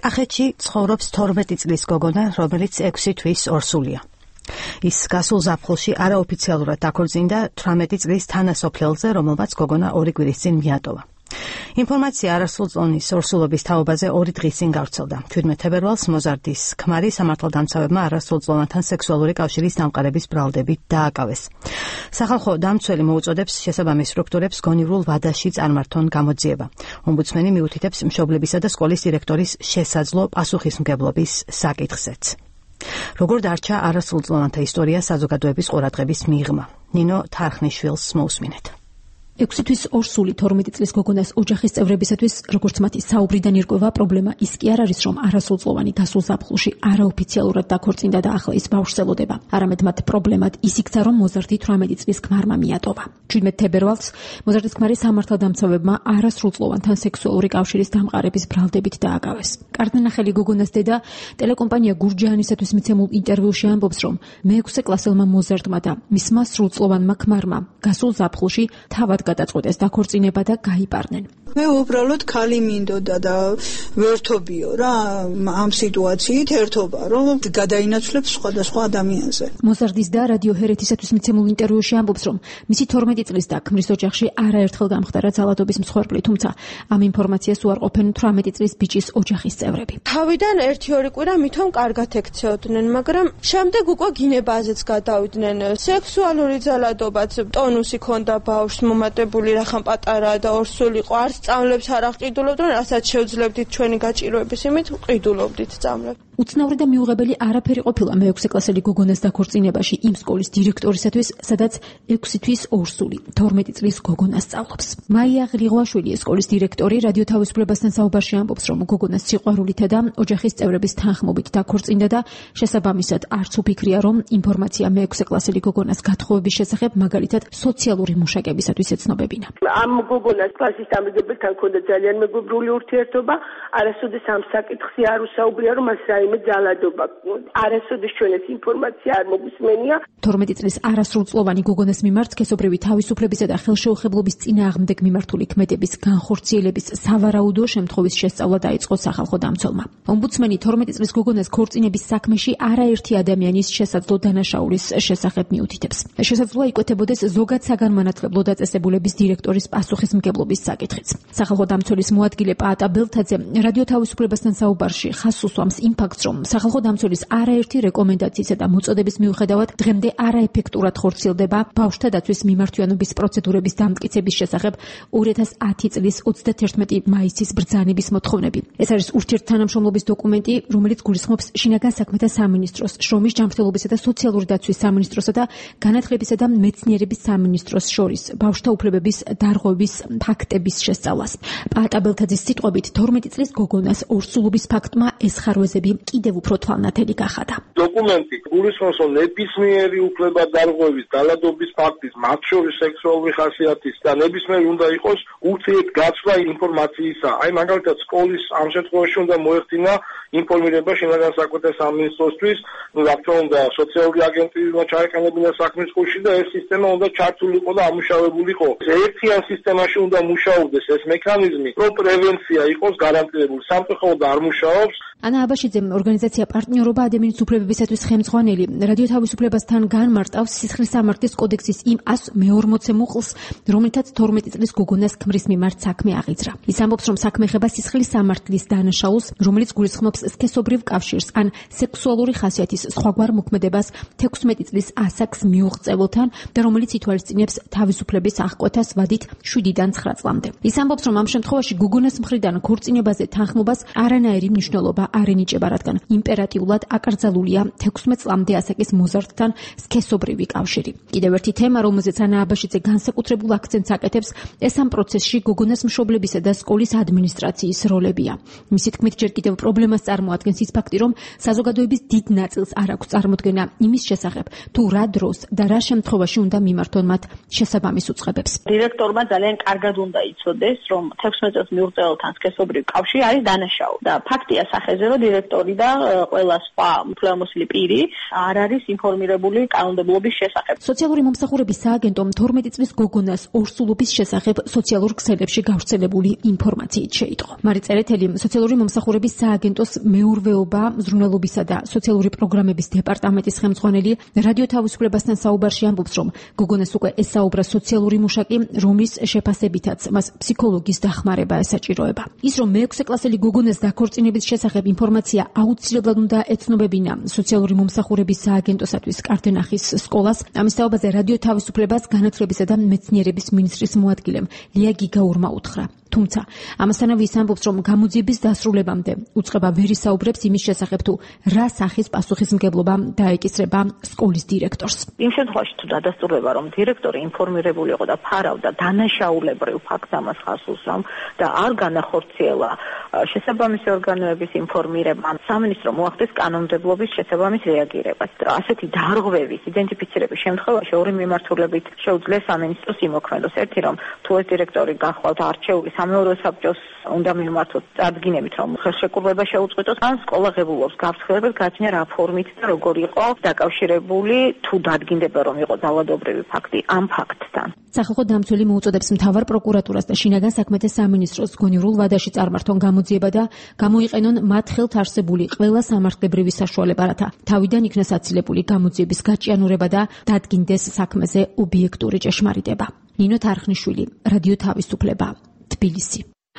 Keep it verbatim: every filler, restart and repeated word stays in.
კახეთში ცხოვრობს თორმეტი წლის გოგონა, რომელიც ექვსი თვის ორსულია. ის გასულ ზაფხულში არაოფიციალურად დაქორწინდა თვრამეტი წლის თანასოფლელზე, რომელმაც გოგონა ორი კვირის წინ მიატოვა. ინფორმაცია არასრულწლოვანის ორსულობის თაობაზე ორი დღის წინ გავრცელდა. ჩვიდმეტ თებერვალს მოზარდის ქმარი სამართალდამცავებმა არასრულწლოვანთან სექსუალური კავშირის დამყარების ბრალდებით დააკავეს. სახალხო დამცველი მოუწოდებს შესაბამის სტრუქტურებს გონივრულ ვადაში წარმართონ გამოძიება. ომბუდსმენი მიუთითებს მშობლებისა და სკოლის დირექტორის შესაძლო პასუხისმგებლობის საკითხზეც. როგორ დარჩა არასრულწლოვანთა ისტორია საზოგადოების ყურადღების მიღმა? ნინო თარხნიშვილს მოусმინეთ. ექვსი თვის ორსული თორმეტი წლის გოგონას ოჯახის წევრებისათვის, როგორც მათი საუბრიდან ირკვევა, პრობლემა ის კი არ არის, რომ არასრულწლოვანი გასულ ზაფხულში არაოფიციალურად დაქორწინდა და ახლა ის ბავშვს ელოდება. არამედ მათ პრობლემად ის იქცა, რომ მოზარდი თვრამეტი წლის ქმარმა მიატოვა. ჩვიდმეტ თებერვალს მოზარდის ქმარი სამართალდამცავებმა არასრულწლოვანთან სექსუალური კავშირის დამყარების ბრალდებით დააკავეს. კარდნახელი გოგონას დედა ტელეკომპანია გურჯაანისათვის მიცემულ ინტერვიუში ამბობს, რომ მეექვსე კლასელმა მოზარდმა და მისმა სრულწლოვანმა ქმარმა გასულ ზაფხულში თავად გადაწყვეტეს დაქორწინება და გაიპარნენ. მე უბრალოდ ქალი მინდოდა და ვერთობიო რა ამ სიტუაციით ერთობა რომ გადაინაცვლებს სხვადასხვა ადამიანზე. მოზარდის და რადიო ჰერეთისათვის მიცემულ ინტერვიუში ამბობს, რომ მისი თორმეტი წლის და ქმრის ოჯახში არაერთხელ გამხდარა ძალადობის მსხვერპლი, თუმცა ამ ინფორმაციას უარყოფენ თვრამეტი წლის ბიჭის ოჯახის წევრები. თავიდან ერთი ორი კვირა მithom კარგად ექცეოდნენ, მაგრამ შემდეგ უკვე გინებაზეც გადავიდნენ. სექსუალური ძალადობაც ტონუსი ქონდა ბავშვს მომატებული, რახან პატარაა და ორსული იყო, არც სწავლებს არ აღყიდულობდნენ, რასაც შევძლებდით ჩვენი გაჭირვების იმით, ყიდულობდით სწავლებს. უცნაური და მიუღებელი არაფერი ყოფილა მეექვსე კლასელი გოგონას დაქორწინებაში იმ სკოლის დირექტორისათვის, სადაც ექვსი თვის ორსული თორმეტი წლის გოგონა სწავლობს. მაია ღრიღვაშვილი, სკოლის დირექტორი, რადიო თავისუფლებასთან საუბარში ამბობს, რომ გოგონას სიყვარულითა და ოჯახის წევრების თანხმობით დაქორწინდა და შესაბამისად არც უფიქრია, რომ ინფორმაცია მეექვსე კლასელი გოგონას გათხოვების შესახებ, მაგალითად სოციალური მუშაკებისათვის ეცნობებინა. ამ გოგონას კლასის დამრიგებელთან ჰქონდა ძალიან მეგობრული ურთიერთობა, არასოდეს ამ საკითხზე არ უსაუბრია, რომ მას რაიმე ძალადობა ჰქონდა. არასოდეს ჩვენ ეს ინფორმაცია არ მოგვისმენია. თორმეტი წლის არასრულწლოვანი გოგონას მიმართ სქესობრივი თავისუფლებისა და ხელშეუხებლობის წინააღმდეგ მიმართული ქმედების განხორციელების სავარაუდო შემთხვევის შესწავლა დაიწყო სახალხო დამცველმა. ომბუდსმენი თორმეტი წლის გოგონას ქორწინების საქმეში არაერთი ადამიანის შესაძლო დანაშაულის შესახებ მიუთითებს. შესაძლოა იკვეთებოდეს ზოგად საგანმანათლებლო დაწესებულების დირექტორის პასუხისმგებლობის საკითხიც. სახალხო დამცველის მოადგილე პაატა ბელთაძე რადიო თავისუფლებასთან საუბარში ხაზს უსვამს იმ ფაქტს, რომ სახალხო დამცველის არაერთი რეკომენდაციისა და მოწოდების მიუხედავად დღემდე არაეფექტურად ხორციელდება ბავშვთა დაცვის მიმართვიანობის პროცედურების დამტკიცების შესახებ ორი ათას ათი წლის ოცდაათერთმეტი მაისის ბრძანების მოთხოვნები. ეს არის ურთიერთთანამშრომლობის დოკუმენტი, რომელიც გულისხმობს შინაგან საქმეთა სამინისტროს, შრომის ჯანმრთელობისა და სოციალური დაცვის სამინისტროსა და განათლებისა და მეცნიერების სამინისტროს შორის ბავშვთა უფლებების დარღვევის ფაქტების შესწავლას. პაატა ბელთაძის სიტყვებით, თორმეტი წლის გოგონას ორსულობის ფაქტმა ეს ხარვეზები კიდევ უფრო თვალნათელი გახადა. დოკუმენტი გულისხმობს, რომ ნებისმიერი უფლება დარღვევის, ძალადობის ფაქტის, მათ შორის სექსუალური ხასიათის და ნებისმიერი უნდა იყოს ურთიერთგაცვლა ინფორმაციისა. აი მაგალითად სკოლის ამ შემთხვევაში უნდა მოეხდინა ინფორმირება შინაგან საქმეთა სამინისტროსთვის, ну რა თქმა უნდა სოციალური აგენტები უნდა ჩაეყენებინა საქმის კურსში და ეს სისტემა უნდა ჩართულიყო და ამუშავებულიყო. ერთიან სისტემაში უნდა მუშაობდეს ეს მექანიზმი, რომ პრევენცია იყოს გარანტირებული. სამწუხაროდ არ მუშაობს. ანა აბაშიძე, ორგანიზაცია პარტნიორობა ადამიანის უფლებებისათვის ხელმძღვანელი, რადიო თავისუფლებასთან განმარტავს სისხლის სამართლის კოდექსის იმ ასი მეორმოცე მუხლს, რომლითაც თორმეტი წლის გოგონას ქმრის მიმართ საქმე აღიძრა. ის ამბობს, რომ საქმე ეხება სისხლის სამართლის დანაშაულს, რომელიც გულისხმობს სქესობრივ კავშირს ან სექსუალური ხასიათის სხვაგვარ მოქმედებას თექვსმეტი წლის ასაკს მიუღწეველთან და რომელიც ითვალისწინებს თავისუფლების აღკვეთას ვადით შვიდიდან ცხრა წლამდე. ის ამბობს, რომ ამ შემთხვევაში გოგონას მხრიდან ქორწინებაზე თანხმობას არანაირი მნიშვნელობა არ ენიჭება, რადგან იმპერატიულად აკრძალულია თექვსმეტ წლამდე ასაკის მოზარდთან სქესობრივი კავშირი. კიდევ ერთი თემა, რომელზეც ანა აბაშიძე განსაკუთრებულ აქცენტს აკეთებს, ეს ამ პროცესში გოგონას მშობლებისა და სკოლის ადმინისტრაციის როლებია. მისი თქმით, ჯერ კიდევ პრობლემას წარმოადგენს ის ფაქტი, რომ საზოგადოების დიდ ნაწილს არ აქვს წარმოდგენა იმის შესახებ, თუ რა დროს და რა შემთხვევაში უნდა მიმართონ მათ შესაბამის უწყებებს. დირექტორმა ძალიან კარგად უნდა იცოდეს, რომ თექვსმეტ წელს მიუღწეველთან სქესობრივი კავშირი არის დანაშაული და ფაქტია სახეზე ფაქტებზე, რომ დირექტორი და ყველა სხვა უფლებამოსილი პირი არ არის ინფორმირებული კანონმდებლობის შესახებ. სოციალური მომსახურების სააგენტომ თორმეტი წლის გოგონას ორსულობის შესახებ სოციალურ ქსელებში გავრცელებული ინფორმაციით შეიტყო. მარი წერეთელი სოციალური მომსახურების სააგენტოს მეურვეობა, მზრუნველობისა და სოციალური პროგრამების დეპარტამენტის ხელმძღვანელი რადიო თავისუფლებასთან საუბარში ამბობს, რომ გოგონას უკვე ესაუბრა სოციალური მუშაკი, რომლის შეფასებითაც მას ფსიქოლოგის დახმარება ესაჭიროება. ის, რომ მეექვსე კლასელი გოგონას დაქორწინების შესახებ ინფორმაცია აუცილებლად უნდა ეცნობებინა სოციალური მომსახურების სააგენტოსათვის კარტენახის სკოლას, ამის თაობაზე რადიო თავისუფლებას განათლებისა და მეცნიერების მინისტრის მოადგილემ ლია გიგაურმა უთხრა. თუმცა ამასთანავე ის ამბობს, რომ გამოძიების დასრულებამდე უწყება ვერ ისაუბრებს იმის შესახებ, თუ რა სახის პასუხისმგებლობა დაეკისრება სკოლის დირექტორს. იმ შემთხვევაში თუ დადასტურდება, რომ დირექტორი ინფორმირებული იყო და ფარავდა დანაშაულებრივ ფაქტს ამას ხასულს, რომ და არ განახორციელა შესაბამისი ორგანოების ინფორმირება, სამინისტრო მოახდეს კანონმდებლობის შესაბამის რეაგირებას. ასეთი დარღვევის იდენტიფიცირების შემთხვევაში ორი მიმართულებით შეუძლია სამინისტროს იმოქმედოს. ერთი, რომ თუ ეს დირექტორი გახლავთ არჩეული სამეურვეო საბჭოს უნდა მიმართოს წარდგინებით, რომ ხელშეკრულება შეუწყვეტოს, ან სკოლა ღებულობს გაფრთხილებას გააჩნია რა ფორმით და როგორ იყო დაკავშირებული, თუ დადგინდება, რომ იყო ძალადობრივი ფაქტი ამ ფაქტთან. სახალხო დამცველი მოუწოდებს მთავარ პროკურატურას და შინაგან საქმეთა სამინისტროს გონივრულ ვადაში წარმართონ გამოძიება და გამოიყენონ მათ ხელთ არსებული ყველა სამართლებრივი საშუალება, რათა თავიდან იქნას აცილებული გამოძიების გაჭიანურება და დადგინდეს საქმეზე ობიექტური ჭეშმარიტება. ნინო თარხნიშვილი, რადიო თავისუფლება, თბილისი.